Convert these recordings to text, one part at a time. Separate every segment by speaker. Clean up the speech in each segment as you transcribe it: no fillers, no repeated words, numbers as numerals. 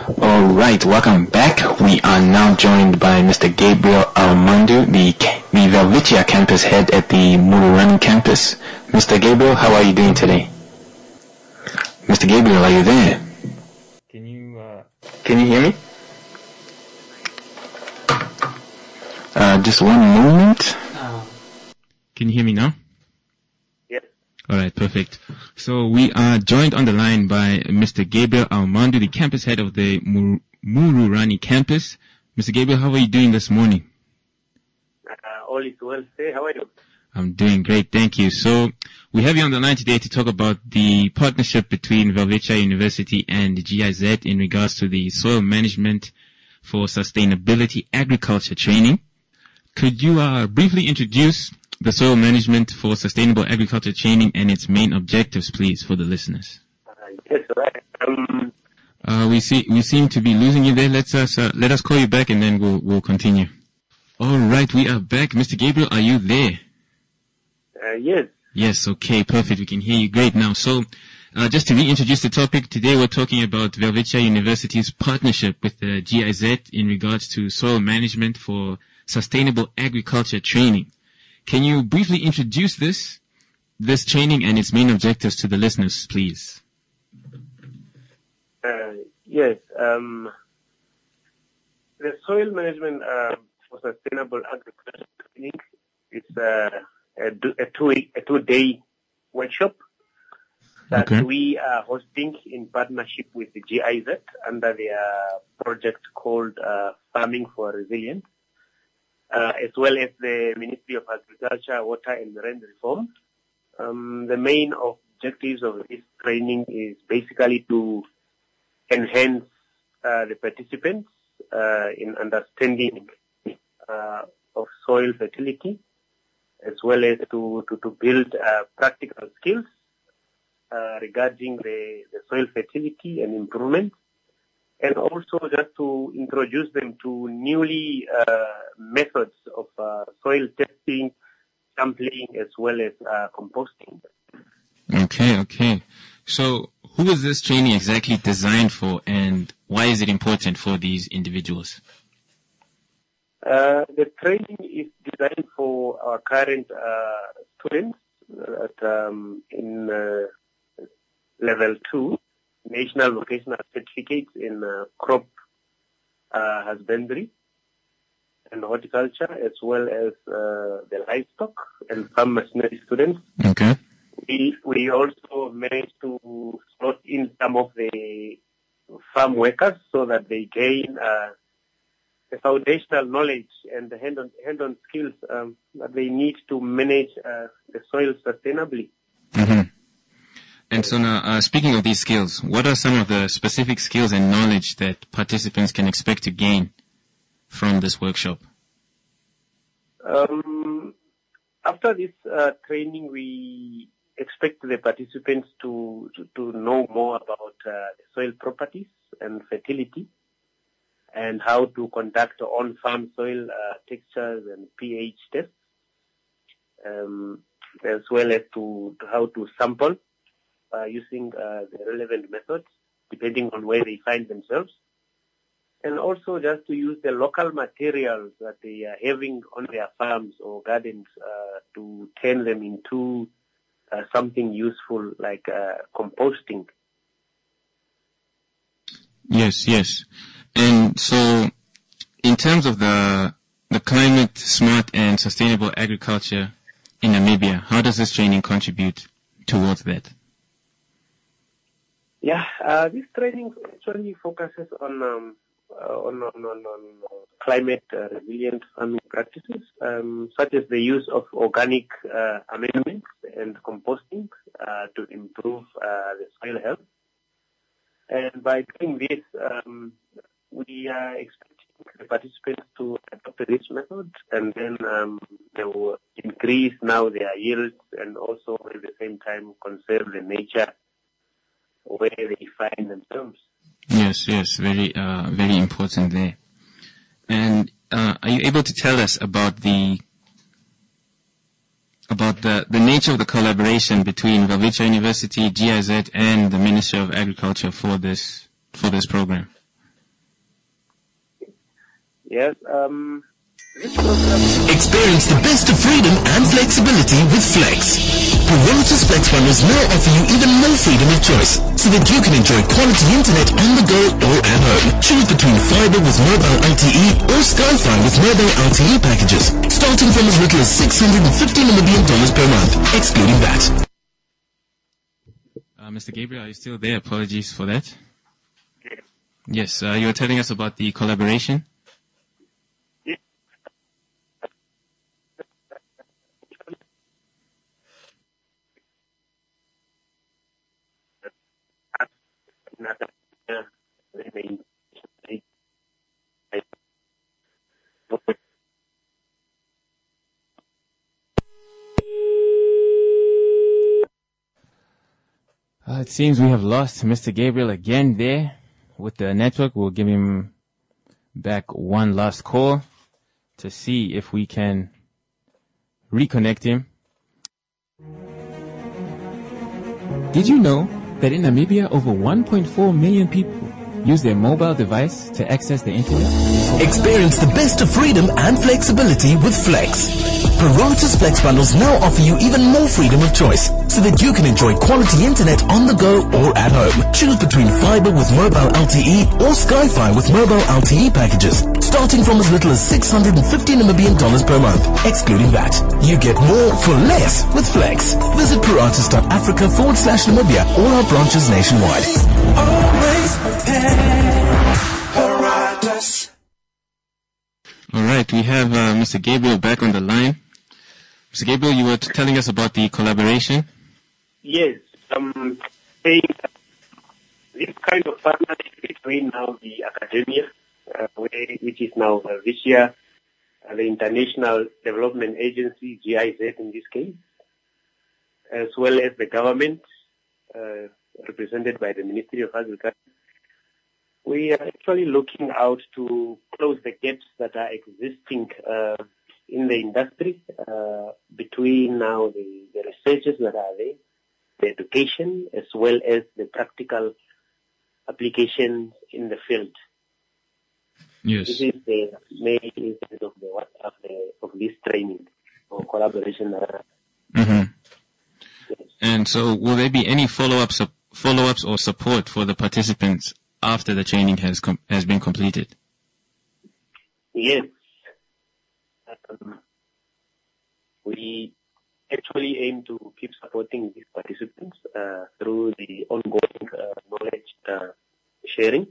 Speaker 1: All right, welcome back. We are now joined by Mr. Gabriel Armando, the Welwitschia campus head at the Mururani campus. Mr. Gabriel, how are you doing today? Mr. Gabriel, are you there? Can you hear me? Just one moment. Can you hear me now?
Speaker 2: Yes.
Speaker 1: All right, perfect. So we are joined on the line by Mr. Gabriel Armando, the campus head of the Mururani campus. Mr. Gabriel, how are you doing this morning?
Speaker 2: All is well. Say, how are you?
Speaker 1: I'm doing great, thank you. So we have you on the line today to talk about the partnership between Welwitschia University and GIZ in regards to the soil management for sustainability agriculture training. Could you briefly introduce the soil management for sustainable agriculture training and its main objectives, please, for the listeners?
Speaker 2: Yes, right.
Speaker 1: We seem to be losing you there. Let us call you back and then we'll continue. All right, we are back. Mr. Gabriel, are you there?
Speaker 2: Yes.
Speaker 1: Yes, okay, perfect. We can hear you great now. So, just to reintroduce the topic, today we're talking about Welwitschia University's partnership with the GIZ in regards to soil management for sustainable agriculture training. Can you briefly introduce this training and its main objectives to the listeners, please?
Speaker 2: Yes. The soil management for sustainable agriculture training is a two-day workshop that we are hosting in partnership with the GIZ under their project called Farming for Resilience, as well as the Ministry of Agriculture, Water and Marine Reform. The main objectives of this training is basically to enhance the participants in understanding of soil fertility, as well as to build practical skills regarding the soil fertility and improvement, and also just to introduce them to newly methods of soil testing, sampling, as well as composting.
Speaker 1: Okay. So who is this training exactly designed for, and why is it important for these individuals?
Speaker 2: The training is designed for our current students in level 2, National Vocational Certificates in crop husbandry and horticulture, as well as the livestock and farm machinery students.
Speaker 1: Okay.
Speaker 2: We also managed to slot in some of the farm workers so that they gain the foundational knowledge and the hand-on skills that they need to manage the soil sustainably.
Speaker 1: Mm-hmm. And so now, speaking of these skills, what are some of the specific skills and knowledge that participants can expect to gain from this workshop?
Speaker 2: After this training, we expect the participants to know more about soil properties and fertility, and how to conduct on-farm soil textures and pH tests, as well as to how to sample using the relevant methods, depending on where they find themselves, and also just to use the local materials that they are having on their farms or gardens to turn them into something useful like composting.
Speaker 1: Yes. And so, in terms of the climate smart and sustainable agriculture in Namibia, how does this training contribute towards that?
Speaker 2: Yeah, this training actually focuses on climate resilient farming practices, such as the use of organic amendments and composting to improve the soil health. And by doing this, we are expecting the participants to adopt this method, and then they will increase now their yields and also at the same time conserve the nature where they find themselves.
Speaker 1: Yes, very important there. And are you able to tell us about the nature of the collaboration between Welwitschia University, GIZ, and the Ministry of Agriculture for this program?
Speaker 2: Yes. This program.
Speaker 3: Experience the best of freedom and flexibility with Flex. Paratus Flex bundles now offer you even more freedom of choice, so that you can enjoy quality internet on the go or at home. Choose between fiber with mobile LTE or Sky-Fi with mobile LTE packages, starting from as little as $650 million per month, excluding that.
Speaker 1: Mr. Gabriel, are you still there? Apologies for that. Yes, you were telling us about the collaboration. It seems we have lost Mr. Gabriel again there with the network. We'll give him back one last call to see if we can reconnect him. Did you know that in Namibia over 1.4 million people use their mobile device to access the internet?
Speaker 3: Experience the best of freedom and flexibility with Flex. Paratus Flex bundles now offer you even more freedom of choice, so that you can enjoy quality internet on the go or at home. Choose between fiber with mobile LTE or Sky-Fi with mobile LTE packages, starting from as little as $650 million per month, excluding that. You get more for less with Flex. Visit paratus.africa/Namibia or our branches nationwide.
Speaker 4: Always prepare. Paratus.
Speaker 1: All right, we have Mr. Gabriel back on the line. Mr. Gabriel, you were telling us about the collaboration.
Speaker 2: Yes, saying this kind of partnership between now the academia, which is now this year the International Development Agency, GIZ in this case, as well as the government, represented by the Ministry of Agriculture. We are actually looking out to close the gaps that are existing in the industry between now the researchers that are there, the education, as well as the practical applications in the field.
Speaker 1: Yes.
Speaker 2: This is the main intent of this training or collaboration.
Speaker 1: Mm-hmm.
Speaker 2: Yes.
Speaker 1: And so will there be any follow-ups or support for the participants after the training has been completed?
Speaker 2: Yes. We actually aim to keep supporting these participants through the ongoing knowledge sharing,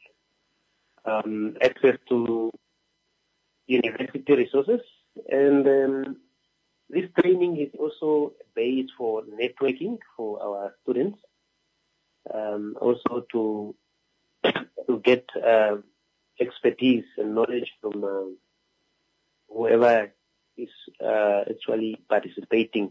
Speaker 2: access to university resources, and this training is also based for networking for our students, also to get expertise and knowledge from whoever is actually participating.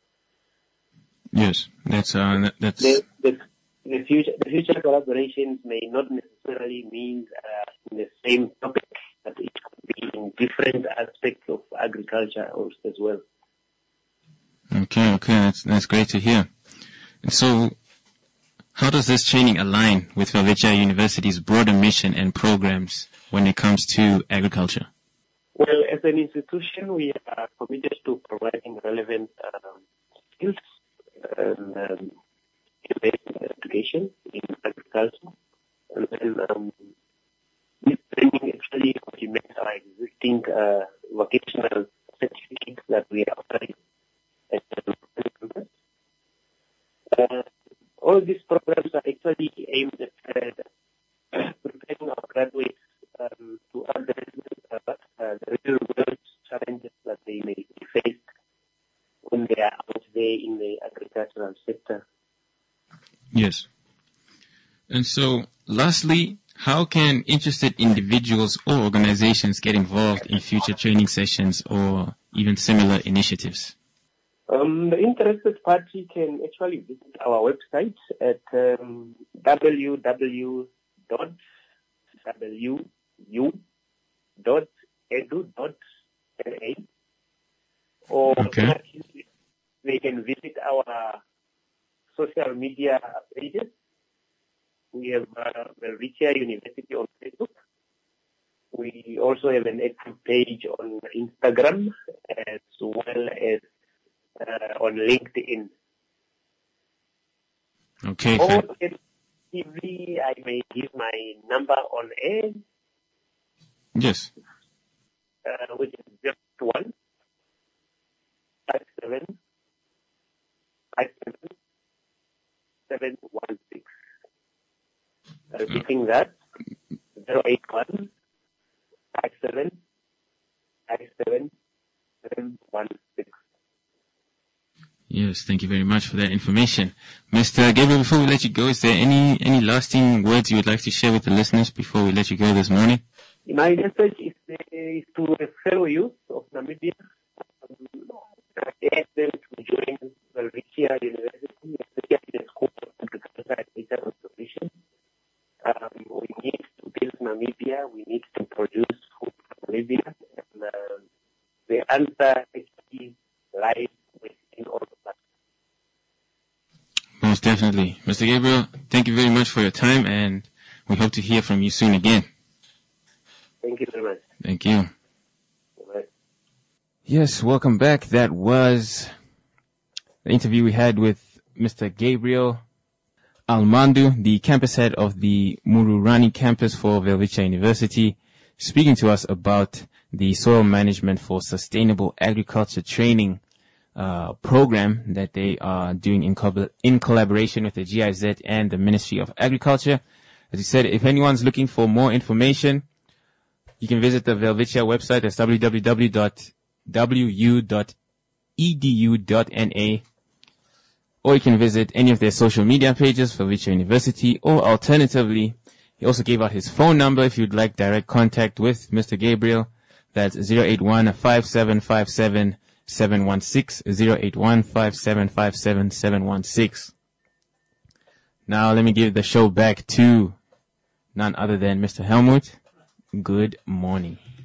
Speaker 1: Yes, that's
Speaker 2: the future collaborations may not necessarily mean in the same topic, but it could be in different aspects of agriculture as well.
Speaker 1: Okay, that's great to hear. And so, how does this training align with Helvetia University's broader mission and programs when it comes to agriculture?
Speaker 2: Well, as an institution, we are committed to providing relevant skills and education in agriculture. And then this training actually complements our existing vocational certificates that we are offering at the campus. All these programs are actually aimed at preparing our graduates to address the real world challenges that they may be faced when they are out there in the agricultural sector.
Speaker 1: Yes. And so, lastly, how can interested individuals or organizations get involved in future training sessions or even similar initiatives?
Speaker 2: The interested party can actually visit our website at www.wu.edu.na, or they can visit our social media pages. We have Helvetia University on Facebook. We also have an active page on Instagram as well as on LinkedIn.
Speaker 1: Okay.
Speaker 2: Or TV, I may give my number on air.
Speaker 1: Yes.
Speaker 2: Which is 01 57 57 716. Repeating that, 081 57 57 716.
Speaker 1: Yes, thank you very much for that information. Mr. Gabriel, before we let you go, is there any lasting words you would like to share with the listeners before we let you go this morning?
Speaker 2: My message is to the fellow youth of Namibia. I ask them to join Welwitschia University, especially in the School of Agriculture and Data Conservation. We need to build Namibia. We need to produce food for Namibia. And the answer actually lies within all of us.
Speaker 1: Most definitely. Mr. Gabriel, thank you very much for your time, and we hope to hear from you soon again.
Speaker 2: Thank you very much.
Speaker 1: Thank you.
Speaker 2: Bye.
Speaker 1: Yes, welcome back. That was the interview we had with Mr. Gabriel Almandu, the campus head of the Mururani campus for Welwitschia University, speaking to us about the soil management for sustainable agriculture training program that they are doing in collaboration with the GIZ and the Ministry of Agriculture. As he said, if anyone's looking for more information, you can visit the Welwitschia website. That's www.wu.edu.na, or you can visit any of their social media pages, Welwitschia University, or alternatively, he also gave out his phone number if you'd like direct contact with Mr. Gabriel. That's 081-5757-716, 081-5757-716. Now let me give the show back to none other than Mr. Helmut. Good morning.